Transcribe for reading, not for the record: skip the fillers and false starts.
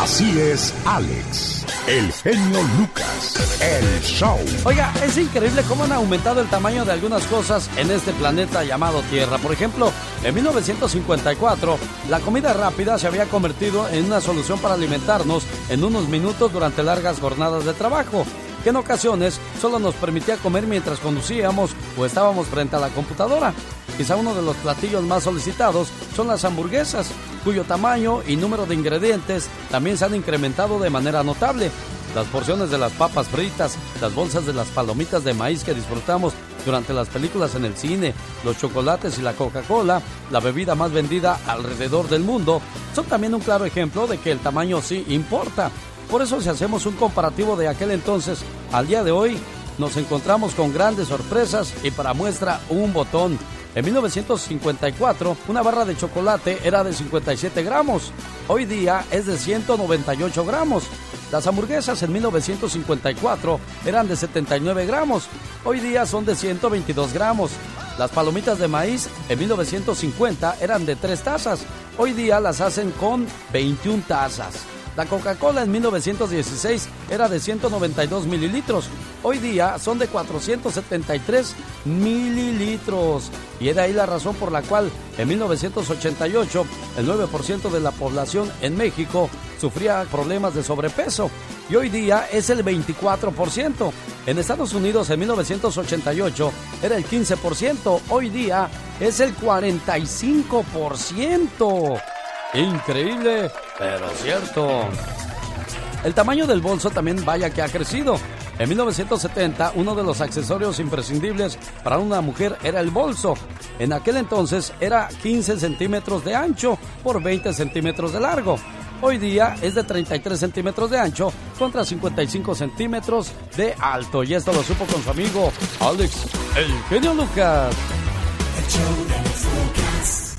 Así es, Alex, el genio Lucas, el show. Oiga, es increíble cómo han aumentado el tamaño de algunas cosas en este planeta llamado Tierra. Por ejemplo, en 1954, la comida rápida se había convertido en una solución para alimentarnos en unos minutos durante largas jornadas de trabajo, que en ocasiones solo nos permitía comer mientras conducíamos o estábamos frente a la computadora. Quizá uno de los platillos más solicitados son las hamburguesas, cuyo tamaño y número de ingredientes también se han incrementado de manera notable. Las porciones de las papas fritas, las bolsas de las palomitas de maíz que disfrutamos durante las películas en el cine, los chocolates y la Coca-Cola, la bebida más vendida alrededor del mundo, son también un claro ejemplo de que el tamaño sí importa. Por eso, si hacemos un comparativo de aquel entonces al día de hoy, nos encontramos con grandes sorpresas y para muestra un botón. En 1954, una barra de chocolate era de 57 gramos. Hoy día es de 198 gramos. Las hamburguesas en 1954 eran de 79 gramos. Hoy día son de 122 gramos. Las palomitas de maíz en 1950 eran de 3 tazas. Hoy día las hacen con 21 tazas. La Coca-Cola en 1916 era de 192 mililitros. Hoy día son de 473 mililitros. Y es de ahí la razón por la cual en 1988 el 9% de la población en México sufría problemas de sobrepeso. Y hoy día es el 24%. En Estados Unidos en 1988 era el 15%. Hoy día es el 45%. Increíble, pero cierto. El tamaño del bolso también vaya que ha crecido. En 1970, uno de los accesorios imprescindibles para una mujer era el bolso. En aquel entonces era 15 centímetros de ancho por 20 centímetros de largo. Hoy día es de 33 centímetros de ancho contra 55 centímetros de alto. Y esto lo supo con su amigo Alex, el genio Lucas.